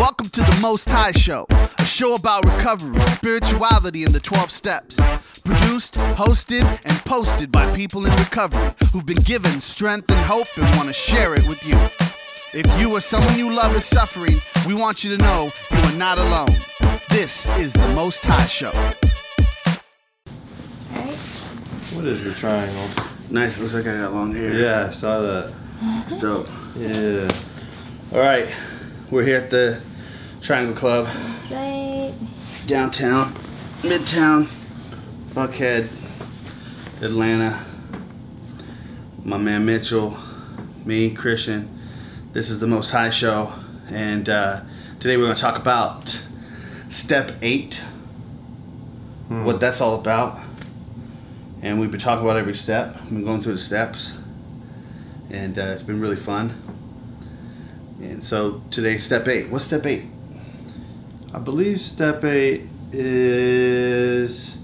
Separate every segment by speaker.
Speaker 1: Welcome to the Most High Show, a show about recovery, spirituality, and the 12 steps. Produced, hosted, and posted by people in recovery who've been given strength and hope and want to share it with you. If you or someone you love is suffering, we want you to know you are not alone. This is the Most High Show.
Speaker 2: Alright.
Speaker 3: What is the triangle?
Speaker 1: Nice, looks like I got long hair.
Speaker 3: Yeah, I saw that.
Speaker 1: It's dope.
Speaker 3: Yeah.
Speaker 1: All right, we're here at the Triangle Club,
Speaker 2: Right.
Speaker 1: downtown, Midtown, Buckhead, Atlanta. My man Mitchell, me, Christian. This is the Most High Show, and today we're going to talk about Step 8, what that's all about. And we've been talking about every step. We've been going through the steps, and it's been really fun. And so today, Step 8. What's Step 8?
Speaker 3: I believe Step 8 is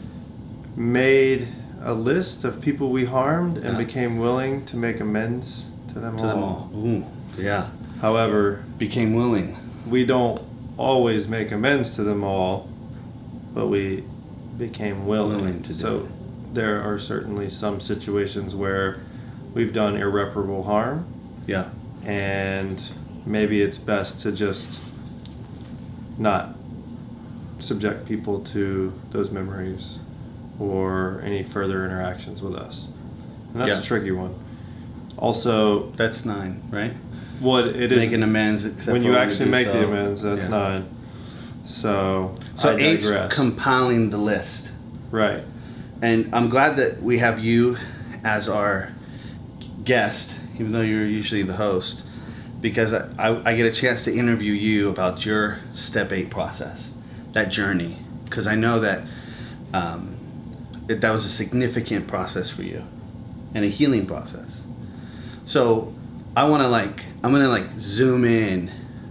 Speaker 3: made a list of people we harmed and became willing to make amends to them all.
Speaker 1: Ooh, yeah.
Speaker 3: However,
Speaker 1: Became willing.
Speaker 3: we don't always make amends to them all, but we became willing
Speaker 1: To do
Speaker 3: so
Speaker 1: it.
Speaker 3: there are certainly some situations where we've done irreparable harm,
Speaker 1: Yeah.
Speaker 3: and maybe it's best to just not subject people to those memories or any further interactions with us. And that's
Speaker 1: Yeah.
Speaker 3: a tricky one. Also,
Speaker 1: That's 9, right?
Speaker 3: what it is
Speaker 1: Making amends. Except
Speaker 3: when
Speaker 1: for
Speaker 3: you
Speaker 1: we
Speaker 3: actually
Speaker 1: do
Speaker 3: make
Speaker 1: so.
Speaker 3: the amends, that's
Speaker 1: Yeah.
Speaker 3: 9. So
Speaker 1: So
Speaker 3: I
Speaker 1: 8's
Speaker 3: digress.
Speaker 1: compiling the list.
Speaker 3: Right.
Speaker 1: And I'm glad that we have you as our guest, even though you're usually the host, because I get a chance to interview you about your Step 8 process, that journey. Because I know that that was a significant process for you and a healing process. So I'm gonna zoom in.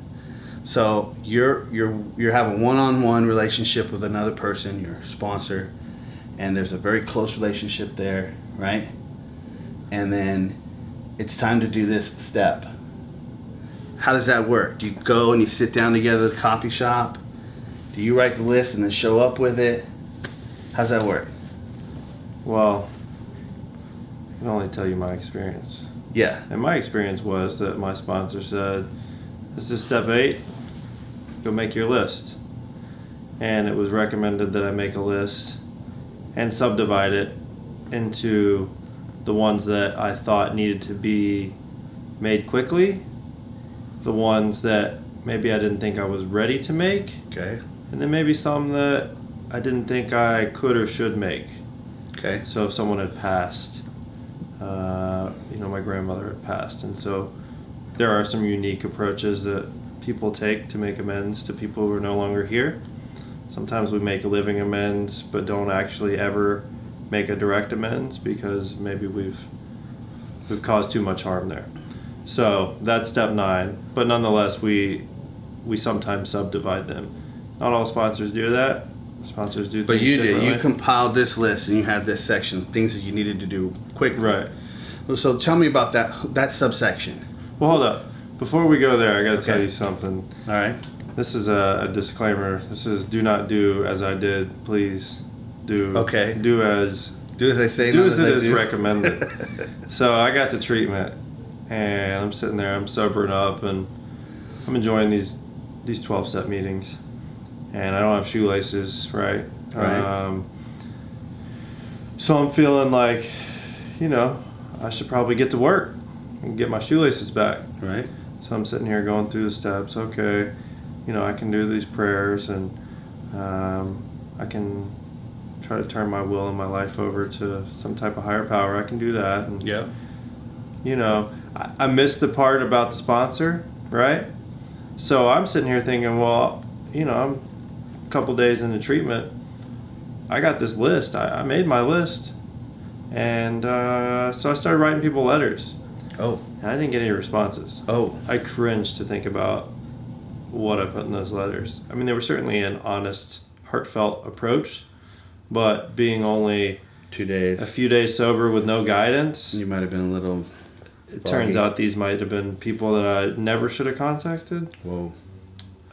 Speaker 1: So you're having a one-on-one relationship with another person, your sponsor, and there's a very close relationship there, right? And then it's time to do this step. How does that work? Do you go and you sit down together at the coffee shop? Do you write the list and then show up with it? How's that work?
Speaker 3: Well, I can only tell you my experience.
Speaker 1: Yeah.
Speaker 3: And my experience was that my sponsor said, "This is Step 8. Go make your list." And it was recommended that I make a list and subdivide it into the ones that I thought needed to be made quickly, the ones that maybe I didn't think I was ready to make,
Speaker 1: Okay.
Speaker 3: and then maybe some that I didn't think I could or should make.
Speaker 1: Okay.
Speaker 3: So if someone had passed, my grandmother had passed, and so there are some unique approaches that people take to make amends to people who are no longer here. Sometimes we make a living amends, but don't actually ever make a direct amends because maybe we've caused too much harm there. So that's Step 9, but nonetheless, we sometimes subdivide them. Not all sponsors do that. Sponsors do.
Speaker 1: But
Speaker 3: things
Speaker 1: you did. You
Speaker 3: differently.
Speaker 1: compiled this list and you had this section, things that you needed to do quickly.
Speaker 3: Right.
Speaker 1: So tell me about that subsection.
Speaker 3: Well, hold up. Before we go there, I got to
Speaker 1: Okay.
Speaker 3: tell you something.
Speaker 1: All right.
Speaker 3: This is a disclaimer. This is do not do as I did. Please do.
Speaker 1: Okay.
Speaker 3: Do as
Speaker 1: Do as I say.
Speaker 3: do
Speaker 1: not
Speaker 3: as it
Speaker 1: I
Speaker 3: is
Speaker 1: do.
Speaker 3: recommended. So I got the treatment, and I'm sitting there. I'm sobering up, and I'm enjoying these 12-step meetings, and I don't have shoelaces, right?
Speaker 1: Right.
Speaker 3: So I'm feeling like, I should probably get to work and get my shoelaces back.
Speaker 1: Right.
Speaker 3: So I'm sitting here going through the steps. Okay, I can do these prayers, and I can try to turn my will and my life over to some type of higher power. I can do that. And,
Speaker 1: Yeah.
Speaker 3: I missed the part about the sponsor, right? So I'm sitting here thinking, well, I'm a couple days into treatment. I got this list. I made my list. And so I started writing people letters.
Speaker 1: Oh.
Speaker 3: And I didn't get any responses.
Speaker 1: Oh.
Speaker 3: I cringed to think about what I put in those letters. I mean, they were certainly an honest, heartfelt approach, but being only
Speaker 1: 2 days.
Speaker 3: a few days sober with no guidance,
Speaker 1: You might have been a little.
Speaker 3: it turns out these might have been people that I never should have contacted.
Speaker 1: Whoa.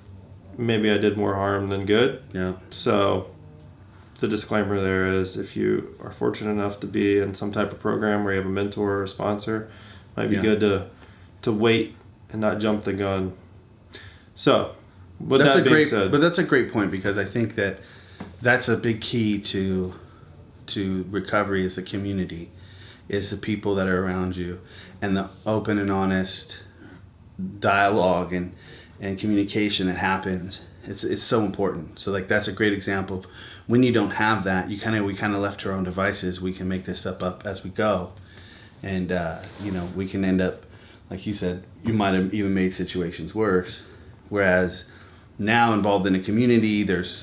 Speaker 3: maybe I did more harm than good.
Speaker 1: Yeah.
Speaker 3: So the disclaimer there is, if you are fortunate enough to be in some type of program where you have a mentor or a sponsor, it might be good to wait and not jump the gun. So with that being said,
Speaker 1: but that's a great point, because I think that that's a big key to recovery, is the community, is the people that are around you, and the open and honest dialogue and communication that happens. It's so important. So like, that's a great example of when you don't have that, we kind of left to our own devices. We can make this stuff up as we go, and we can end up, like you said, you might have even made situations worse. Whereas now, involved in a community, there's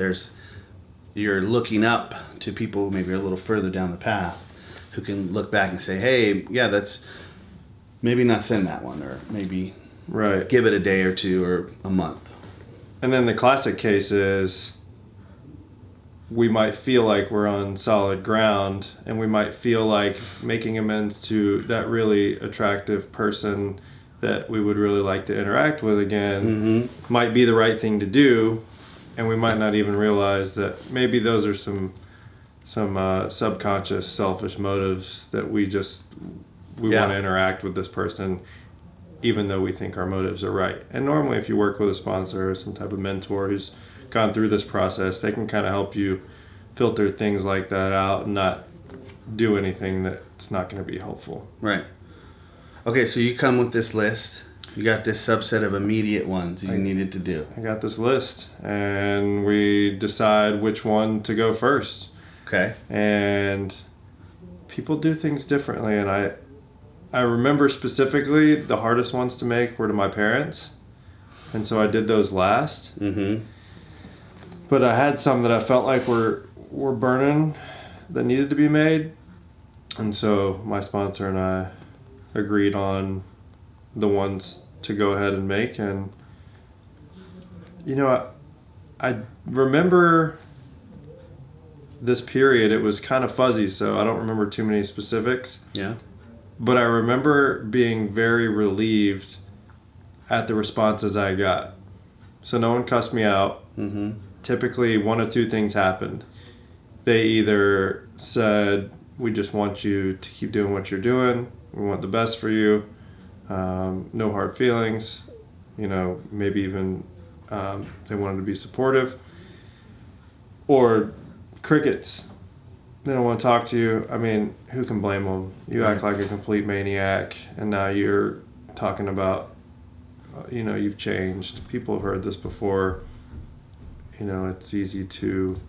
Speaker 1: you're looking up to people who maybe are a little further down the path, who can look back and say, hey, yeah, that's maybe not send that one, or maybe give it a day or two or a month.
Speaker 3: And then the classic case is, we might feel like we're on solid ground, and we might feel like making amends to that really attractive person that we would really like to interact with again might be the right thing to do, and we might not even realize that maybe those are some subconscious selfish motives, that we want to interact with this person even though we think our motives are right. And normally, if you work with a sponsor or some type of mentor who's gone through this process, they can kind of help you filter things like that out and not do anything that's not going to be helpful.
Speaker 1: Right. Okay, so you come with this list. You got this subset of immediate ones you needed to do.
Speaker 3: I got this list, and we decide which one to go first.
Speaker 1: Okay.
Speaker 3: And people do things differently, and I remember specifically the hardest ones to make were to my parents, and so I did those last.
Speaker 1: Mm-hmm.
Speaker 3: But I had some that I felt like were burning, that needed to be made, and so my sponsor and I agreed on the ones to go ahead and make. And I remember this period, it was kind of fuzzy, so I don't remember too many specifics.
Speaker 1: Yeah.
Speaker 3: But I remember being very relieved at the responses I got. So no one cussed me out.
Speaker 1: Mm-hmm.
Speaker 3: Typically, one of two things happened. They either said, we just want you to keep doing what you're doing. We want the best for you. No hard feelings. Maybe even they wanted to be supportive. Or crickets. They don't want to talk to you. I mean, who can blame them? You act like a complete maniac, and now you're talking about, you've changed. People have heard this before. It's easy to,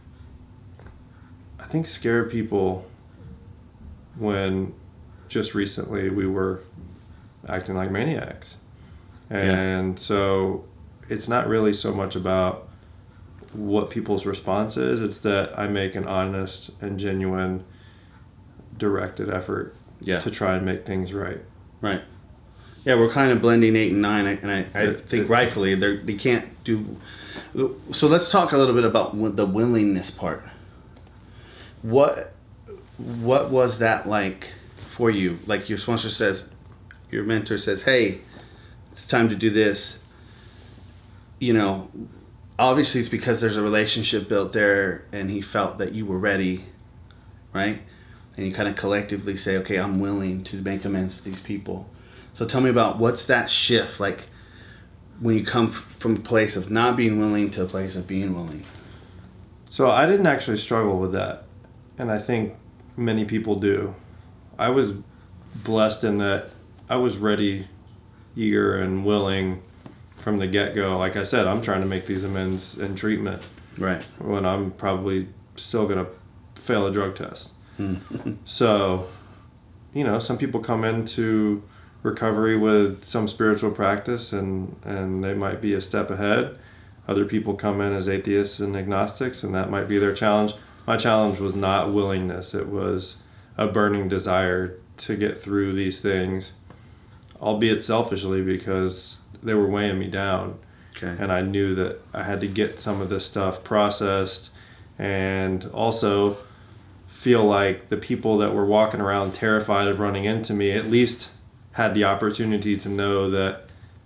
Speaker 3: I think, scare people when just recently we were acting like maniacs. And so it's not really so much about what people's response is. It's that I make an honest and genuine directed effort to try and make things right.
Speaker 1: Right. Yeah, we're kind of blending 8 and 9, and I think rightfully they can't do. So let's talk a little bit about the willingness part. What was that like for you? Like, your sponsor says, your mentor says, hey, it's time to do this. Obviously it's because there's a relationship built there, and he felt that you were ready, right? And you kind of collectively say, okay, I'm willing to make amends to these people. So tell me about, what's that shift like when you come from a place of not being willing to a place of being willing?
Speaker 3: So I didn't actually struggle with that, and I think many people do. I was blessed in that I was ready, eager, and willing from the get-go. Like I said, I'm trying to make these amends in treatment.
Speaker 1: Right.
Speaker 3: When I'm probably still going to fail a drug test. So, some people come into recovery with some spiritual practice, and they might be a step ahead. Other people come in as atheists and agnostics, and that might be their challenge. My challenge was not willingness. It was a burning desire to get through these things, albeit selfishly, because they were weighing me down.
Speaker 1: Okay.
Speaker 3: And I knew that I had to get some of this stuff processed, and also feel like the people that were walking around terrified of running into me at least had the opportunity to know that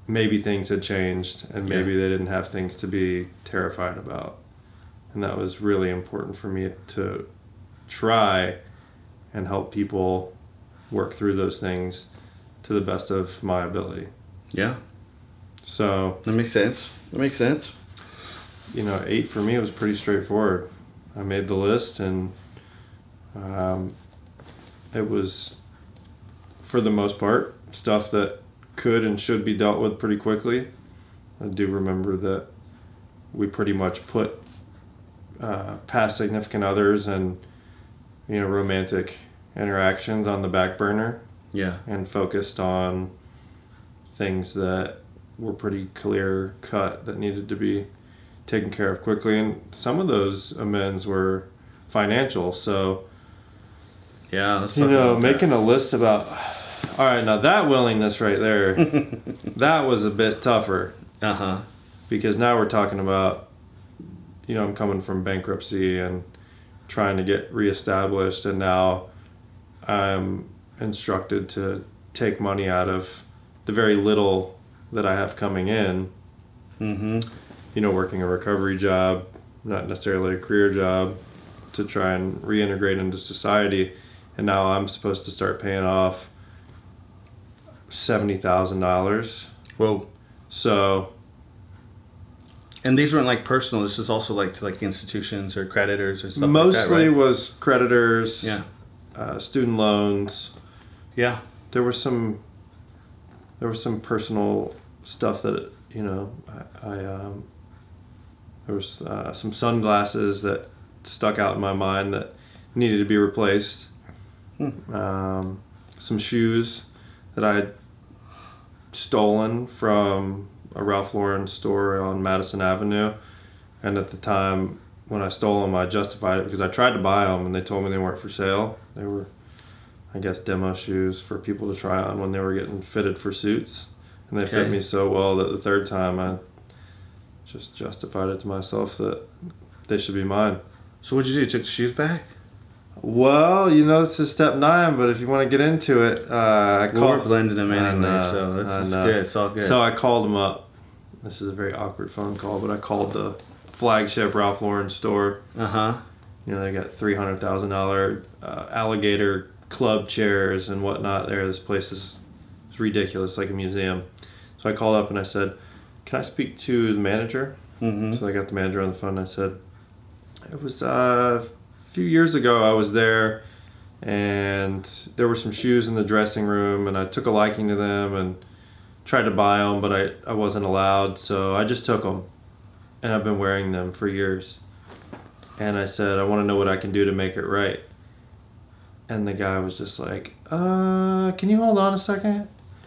Speaker 3: maybe things had changed and maybe they didn't have things to be terrified about. And that was really important for me to try and help people work through those things to the best of my ability.
Speaker 1: Yeah.
Speaker 3: So
Speaker 1: That makes sense.
Speaker 3: 8 for me was pretty straightforward. I made the list, and it was, for the most part, stuff that could and should be dealt with pretty quickly. I do remember that we pretty much put past significant others and romantic interactions on the back burner.
Speaker 1: Yeah.
Speaker 3: And focused on things that were pretty clear cut that needed to be taken care of quickly. And some of those amends were financial. So,
Speaker 1: yeah, let's talk about
Speaker 3: making a list about, all right, now that willingness right there, that was a bit tougher.
Speaker 1: Uh-huh.
Speaker 3: Because now we're talking about, I'm coming from bankruptcy and trying to get reestablished, and now I'm instructed to take money out of the very little that I have coming in.
Speaker 1: Mm-hmm.
Speaker 3: Working a recovery job, not necessarily a career job, to try and reintegrate into society. And now I'm supposed to start paying off $70,000.
Speaker 1: Whoa.
Speaker 3: So.
Speaker 1: And these weren't like personal. This is also like to like institutions or creditors or stuff
Speaker 3: Mostly
Speaker 1: like that, right?
Speaker 3: was creditors.
Speaker 1: Yeah.
Speaker 3: Student loans.
Speaker 1: Yeah.
Speaker 3: There was some personal stuff that there was some sunglasses that stuck out in my mind that needed to be replaced. Some shoes that I had stolen from a Ralph Lauren store on Madison Avenue, and at the time when I stole them, I justified it because I tried to buy them and they told me they weren't for sale. They were, I guess, demo shoes for people to try on when they were getting fitted for suits, and they fit me so well that the third time I just justified it to myself that they should be mine.
Speaker 1: So what'd you do? You took the shoes back?
Speaker 3: Well, this is step 9, but if you want to get into it,
Speaker 1: we're blending them anyway, so it's good. It's all good.
Speaker 3: So I called them up. This is a very awkward phone call, but I called the flagship Ralph Lauren store.
Speaker 1: Uh-huh.
Speaker 3: They got $300,000 alligator club chairs and whatnot there. This place is ridiculous, like a museum. So I called up and I said, "Can I speak to the manager?"
Speaker 1: Mm-hmm.
Speaker 3: So I got the manager on the phone and I said, "It was a few years ago I was there, and there were some shoes in the dressing room, and I took a liking to them and tried to buy them, but I wasn't allowed, so I just took them, and I've been wearing them for years. And I said, I want to know what I can do to make it right." And the guy was just like, "Can you hold on a second?"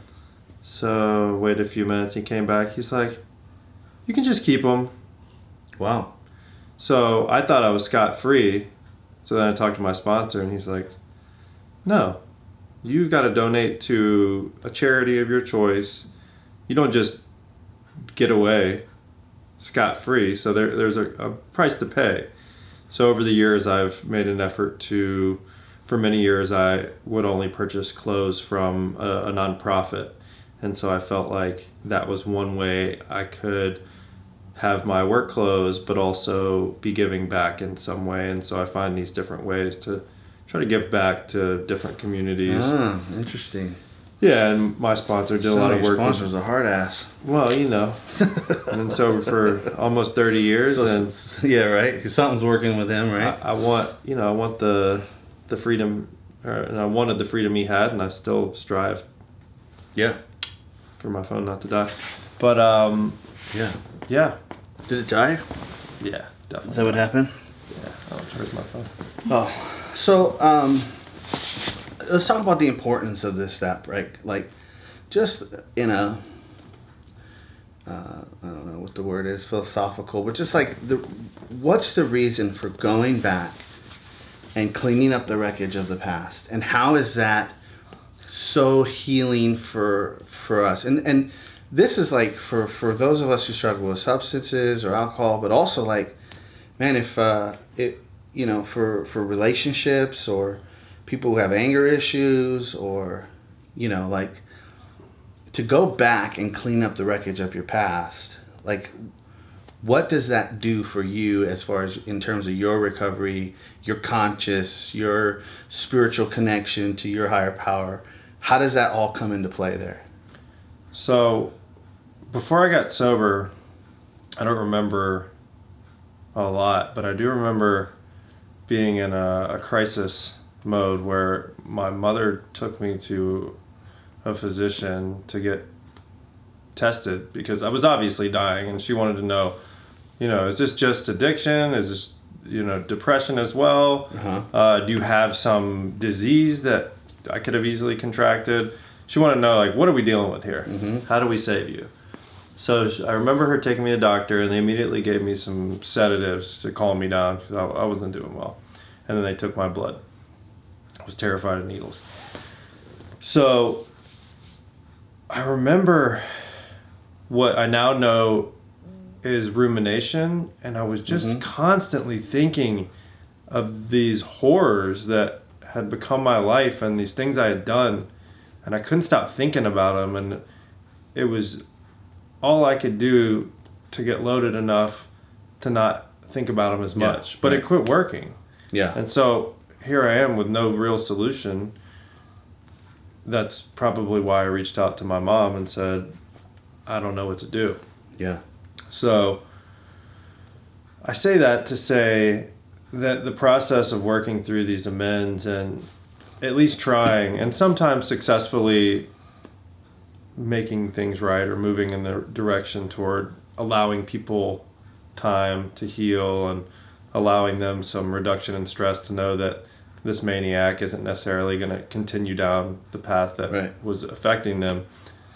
Speaker 3: So waited a few minutes. He came back. He's like, "You can just keep them."
Speaker 1: Wow.
Speaker 3: So I thought I was scot-free. So then I talked to my sponsor, and he's like, "No, you've got to donate to a charity of your choice. You don't just get away scot-free. So there's a price to pay." So over the years, I've made an effort to, for many years, I would only purchase clothes from a nonprofit. And so I felt like that was one way I could have my work clothes, but also be giving back in some way. And so I find these different ways to try to give back to different communities.
Speaker 1: Ah, interesting.
Speaker 3: Yeah, and my sponsor did a lot of work.
Speaker 1: Your sponsor's a hard ass.
Speaker 3: Well, I've been sober for almost 30 years.
Speaker 1: Yeah, right? Something's working with him, right?
Speaker 3: I want the freedom, and I wanted the freedom he had, and I still strive.
Speaker 1: Yeah.
Speaker 3: For my phone not to die. But, yeah.
Speaker 1: Did it die?
Speaker 3: Yeah, definitely.
Speaker 1: Is that what happened?
Speaker 3: Yeah, I don't charge my phone.
Speaker 1: Oh, so let's talk about the importance of this step, right? Like, just in a, I don't know what the word is, philosophical, but just like, what's the reason for going back and cleaning up the wreckage of the past? And how is that so healing for us? And this is like, for those of us who struggle with substances or alcohol, but also like, man, if for relationships or people who have anger issues or, like To go back and clean up the wreckage of your past, like, what does that do for you as far as in terms of your recovery, your conscious, your spiritual connection to your higher power? How does that all come into play there?
Speaker 3: So, before I got sober, I don't remember a lot, but I do remember being in a crisis mode where my mother took me to a physician to get tested because I was obviously dying, and she wanted to know, is this just addiction? Is this, depression as well? Do you have some disease that I could have easily contracted? She wanted to know, like, what are we dealing with here? How do we save you? So I remember her taking me to a doctor, and they immediately gave me some sedatives to calm me down because I wasn't doing well. And then they took my blood. I was terrified of needles. So I remember what I now know is rumination, and I was just constantly thinking of these horrors that had become my life and these things I had done, and I couldn't stop thinking about them, and it was all I could do to get loaded enough to not think about them as much. But it quit working.
Speaker 1: Yeah.
Speaker 3: And so here I am with no real solution. That's probably why I reached out to my mom and said, I don't know what to do.
Speaker 1: Yeah.
Speaker 3: So I say that to say that the process of working through these amends and at least trying and sometimes successfully making things right or moving in the direction toward allowing people time to heal and allowing them some reduction in stress to know that this maniac isn't necessarily going to continue down the path that was affecting them.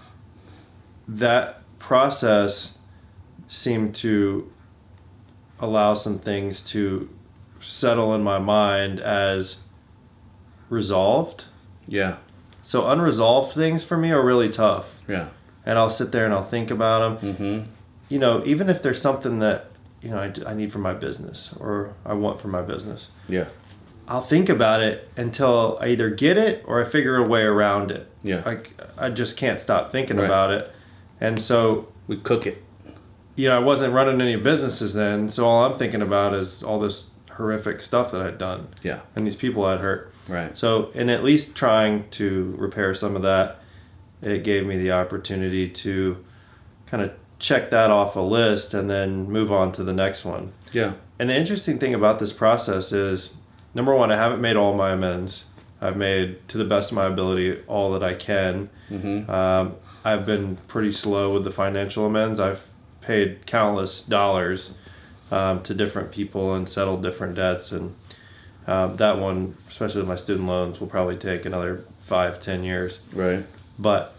Speaker 3: That process seemed to allow some things to settle in my mind as resolved.
Speaker 1: Yeah.
Speaker 3: So unresolved things for me are really tough.
Speaker 1: Yeah.
Speaker 3: And I'll sit there and I'll think about them. Even if there's something that, I need for my business or I want for my business.
Speaker 1: Yeah.
Speaker 3: I'll think about it until I either get it or I figure a way around it.
Speaker 1: Yeah.
Speaker 3: I just can't stop thinking about it. And so
Speaker 1: we cook it.
Speaker 3: I wasn't running any businesses then, so all I'm thinking about is all this horrific stuff that I'd done.
Speaker 1: Yeah.
Speaker 3: And these people I'd hurt.
Speaker 1: Right.
Speaker 3: So, in at least trying to repair some of that, it gave me the opportunity to kind of check that off a list and then move on to the next one.
Speaker 1: Yeah.
Speaker 3: And the interesting thing about this process is, number one, I haven't made all my amends. I've made, to the best of my ability, all that I can. I've been pretty slow with the financial amends. I've paid countless dollars to different people and settled different debts. And that one, especially with my student loans, will probably take another 5-10 years.
Speaker 1: Right.
Speaker 3: But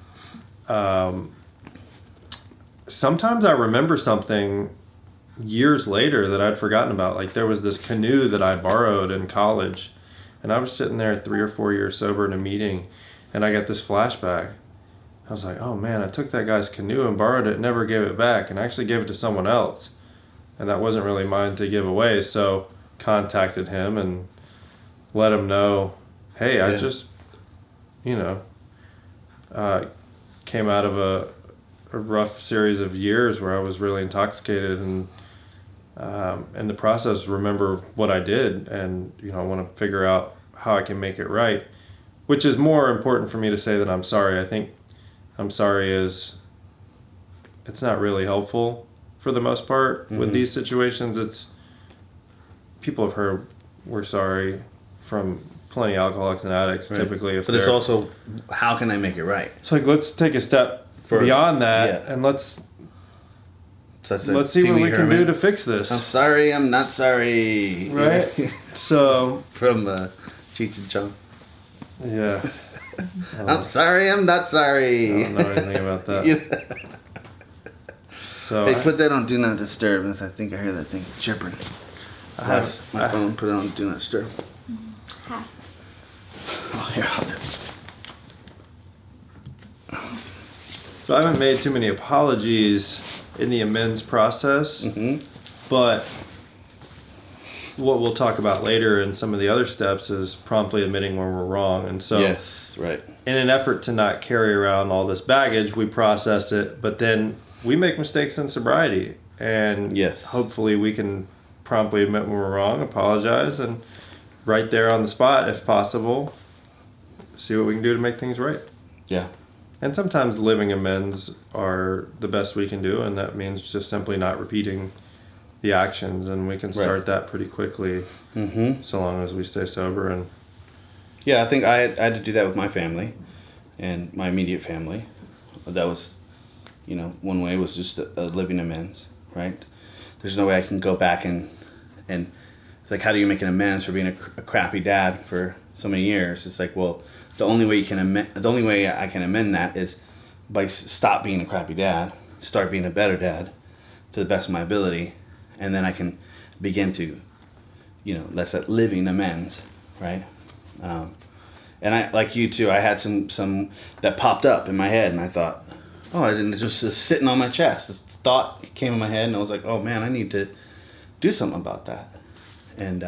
Speaker 3: sometimes I remember something years later that I'd forgotten about. Like there was this canoe that I borrowed in college, and I was sitting there 3 or 4 years sober in a meeting, and I got this flashback. I was like, oh man, I took that guy's canoe and borrowed it, never gave it back, and I actually gave it to someone else. And that wasn't really mine to give away, so contacted him and let him know, hey, I just, came out of a rough series of years where I was really intoxicated and in the process remember what I did, and I want to figure out how I can make it right, which is more important for me to say that I'm sorry. I think I'm sorry it's not really helpful for the most part with these situations. It's people have heard we're sorry from plenty of alcoholics and addicts typically.
Speaker 1: But it's also, how can I make it right?
Speaker 3: It's like, let's take a step beyond that and let's see what we can do to fix this.
Speaker 1: I'm sorry, I'm not sorry.
Speaker 3: Right? So
Speaker 1: from Cheech and Chong.
Speaker 3: Yeah.
Speaker 1: I'm sorry, I'm not sorry.
Speaker 3: I don't know anything about that. So
Speaker 1: hey, put that on Do Not Disturb. I think I hear that thing chirping. Plus, my phone, put it on Do Not Disturb. Oh, here, I'll do it.
Speaker 3: So I haven't made too many apologies in the amends process, but what we'll talk about later in some of the other steps is promptly admitting when we're wrong. And so
Speaker 1: yes, right.
Speaker 3: in an effort to not carry around all this baggage, we process it, but then we make mistakes in sobriety. And
Speaker 1: yes,
Speaker 3: hopefully we can promptly admit when we're wrong, apologize, and right there on the spot, if possible, see what we can do to make things right.
Speaker 1: Yeah.
Speaker 3: And sometimes living amends are the best we can do, and that means just simply not repeating the actions, and we can start that pretty quickly, so long as we stay sober. And
Speaker 1: yeah, I think I had to do that with my family and my immediate family. That was, one way was just a living amends, right? There's no way I can go back and it's like, how do you make an amends for being a crappy dad for so many years? It's like, well, the only way I can amend that is by stop being a crappy dad, start being a better dad to the best of my ability, and then I can begin to, that's that living amends, right? And I, like you too, I had some that popped up in my head, and I thought, oh, I didn't, just sitting on my chest. This thought came in my head, and I was like, oh man, I need to do something about that. And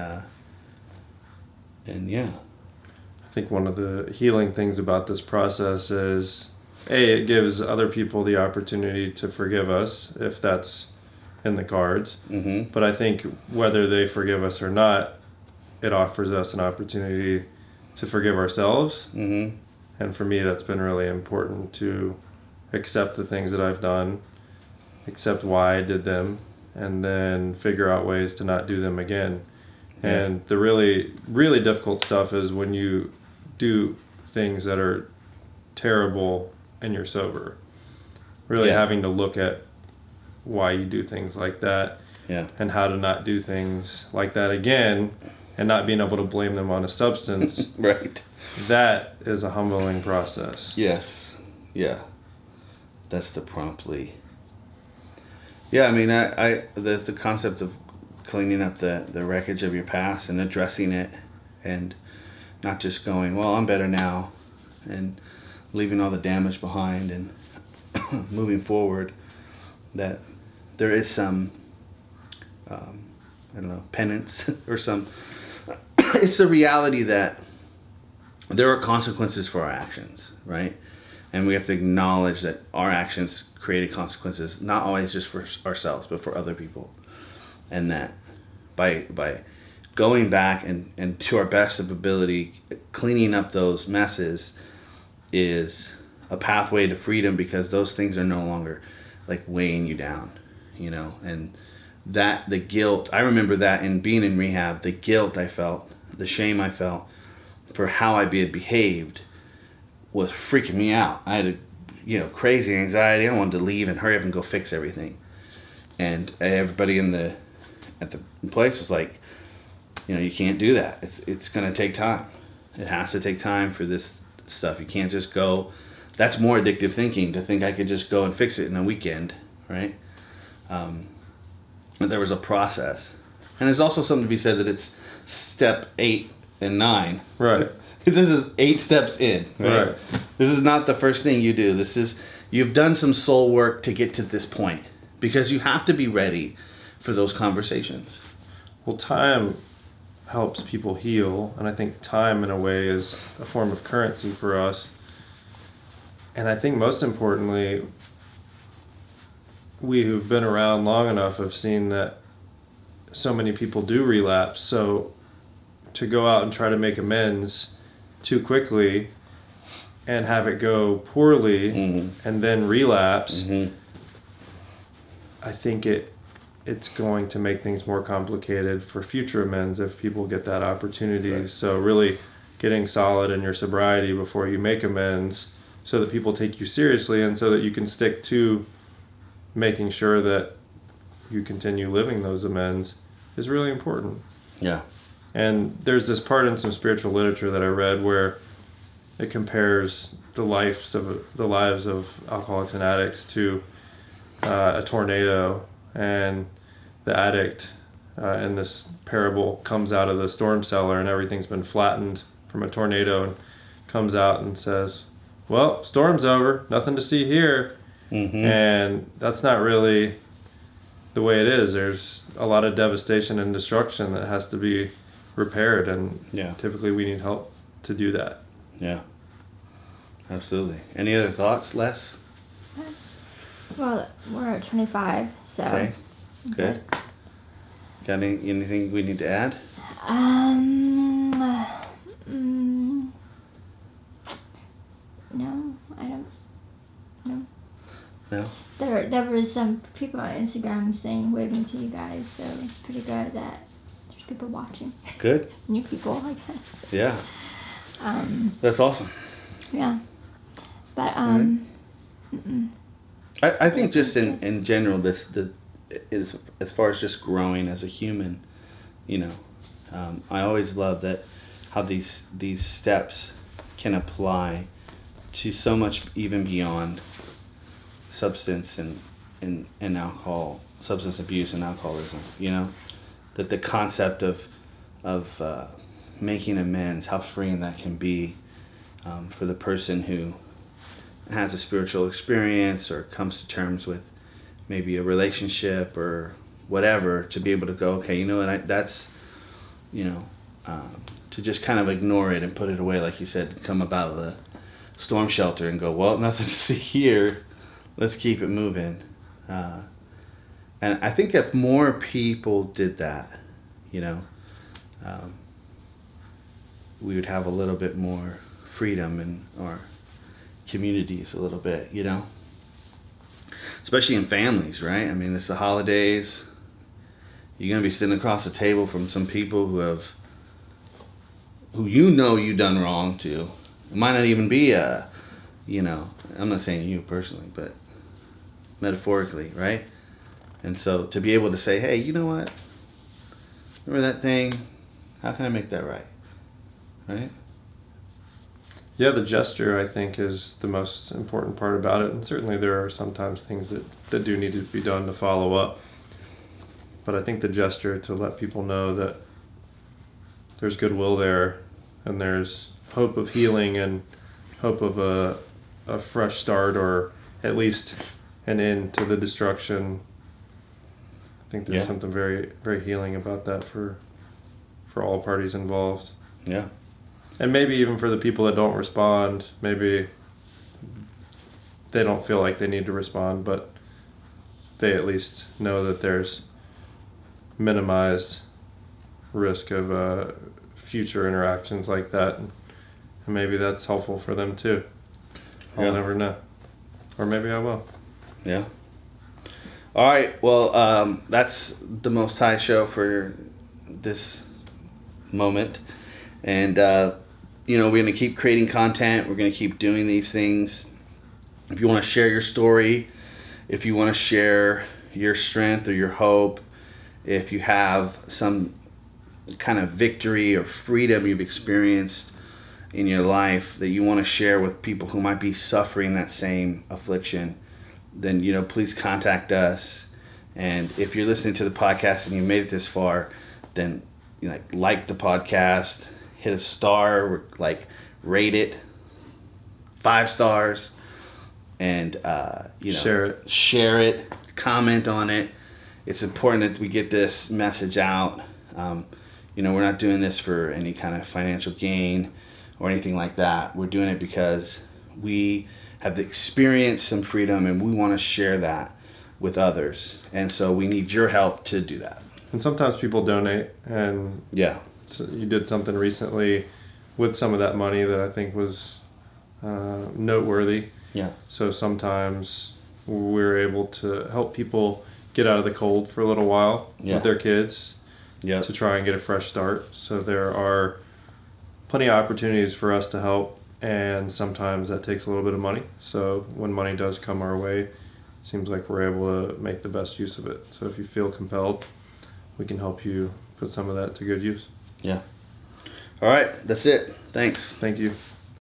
Speaker 1: yeah.
Speaker 3: I think one of the healing things about this process is, it gives other people the opportunity to forgive us, if that's in the cards.
Speaker 1: Mm-hmm.
Speaker 3: But I think whether they forgive us or not, it offers us an opportunity to forgive ourselves.
Speaker 1: Mm-hmm.
Speaker 3: And for me, that's been really important, to accept the things that I've done, accept why I did them, and then figure out ways to not do them again. Yeah. And the really, really difficult stuff is when you do things that are terrible and you're sober. Really having to look at why you do things like that, and how to not do things like that again, and not being able to blame them on a substance.
Speaker 1: Right.
Speaker 3: That is a humbling process.
Speaker 1: Yes. Yeah. That's the promptly. Yeah, I mean, the concept of cleaning up the wreckage of your past and addressing it, and not just going, well, I'm better now, and leaving all the damage behind and moving forward, that there is some, penance or some, it's the reality that there are consequences for our actions, right? And we have to acknowledge that our actions created consequences, not always just for ourselves, but for other people. And that by going back and to our best of ability, cleaning up those messes is a pathway to freedom, because those things are no longer like weighing you down, and that the guilt, I remember that in being in rehab, the guilt I felt, the shame I felt for how I had behaved was freaking me out. I had crazy anxiety. I wanted to leave and hurry up and go fix everything. And everybody at the place was like, you can't do that. It's going to take time. It has to take time for this stuff. You can't just go. That's more addictive thinking, to think I could just go and fix it in a weekend, right? But there was a process. And there's also something to be said that it's step 8 and 9.
Speaker 3: Right.
Speaker 1: This is 8 steps in, right? This is not the first thing you do. You've done some soul work to get to this point, because you have to be ready for those conversations.
Speaker 3: Well, time helps people heal, and I think time in a way is a form of currency for us. And I think most importantly, we who've been around long enough have seen that so many people do relapse. So to go out and try to make amends too quickly and have it go poorly, and then relapse, I think it's going to make things more complicated for future amends if people get that opportunity. Right. So really getting solid in your sobriety before you make amends, so that people take you seriously, and so that you can stick to making sure that you continue living those amends, is really important.
Speaker 1: Yeah.
Speaker 3: And there's this part in some spiritual literature that I read where it compares the lives of alcoholics and addicts to a tornado, and the addict in this parable comes out of the storm cellar and everything's been flattened from a tornado, and comes out and says, well, storm's over, nothing to see here. And that's not really the way it is, there's a lot of devastation and destruction that has to be repaired, and
Speaker 1: Yeah.
Speaker 3: typically we need help to do that.
Speaker 1: Yeah. Absolutely. Any other thoughts, Les?
Speaker 2: Well, we're at 25, so.
Speaker 1: Okay. Good. Got anything we need to add?
Speaker 2: No, I don't. No.
Speaker 1: No?
Speaker 2: There was some people on Instagram saying, waving to you guys, so it's pretty good that there's people watching.
Speaker 1: Good?
Speaker 2: New people, I guess.
Speaker 1: Yeah. That's awesome.
Speaker 2: Yeah. But,
Speaker 1: I think just in general, this is as far as just growing as a human, you know, I always love that how these steps can apply to so much even beyond substance and alcohol, substance abuse and alcoholism. You know, that the concept of making amends, how freeing that can be for the person who has a spiritual experience or comes to terms with maybe a relationship or whatever, to be able to go, okay, you know what, that's, you know, to just kind of ignore it and put it away, like you said, come about the storm shelter and go, well, nothing to see here, let's keep it moving. And I think if more people did that, you know, we would have a little bit more freedom in our communities a little bit, you know, especially in families, right? I mean, it's the holidays. You're gonna be sitting across the table from some people who you know you done wrong to. It might not even be you know, I'm not saying you personally, but metaphorically, right? And so to be able to say, hey, you know what? Remember that thing? How can I make that right? Right?
Speaker 3: Yeah, the gesture, I think, is the most important part about it. And certainly there are sometimes things that do need to be done to follow up. But I think the gesture to let people know that there's goodwill there and there's hope of healing and hope of a fresh start, or at least an end to the destruction. I think there's something very, very healing about that for all parties involved.
Speaker 1: Yeah.
Speaker 3: And maybe even for the people that don't respond, maybe they don't feel like they need to respond, but they at least know that there's minimized risk of future interactions like that. And maybe that's helpful for them too. I'll never know. Or maybe I will.
Speaker 1: Yeah. All right. Well, that's the Most High show for this moment. And, you know, we're going to keep creating content. We're going to keep doing these things. If you want to share your story, if you want to share your strength or your hope, if you have some kind of victory or freedom you've experienced in your life that you want to share with people who might be suffering that same affliction, then, you know, please contact us. And if you're listening to the podcast and you made it this far, then, you know, like the podcast, hit a star, or like rate it 5 stars, and you know, share it, comment on it. It's important that we get this message out. You know, we're not doing this for any kind of financial gain or anything like that. We're doing it because we have experienced some freedom and we want to share that with others. And so we need your help to do that.
Speaker 3: And sometimes people donate, and so you did something recently with some of that money that I think was noteworthy.
Speaker 1: Yeah.
Speaker 3: So sometimes we're able to help people get out of the cold for a little while with their kids to try and get a fresh start. So there are plenty of opportunities for us to help, and sometimes that takes a little bit of money. So when money does come our way, it seems like we're able to make the best use of it. So if you feel compelled, we can help you put some of that to good use.
Speaker 1: Yeah. All right. That's it. Thanks.
Speaker 3: Thank you.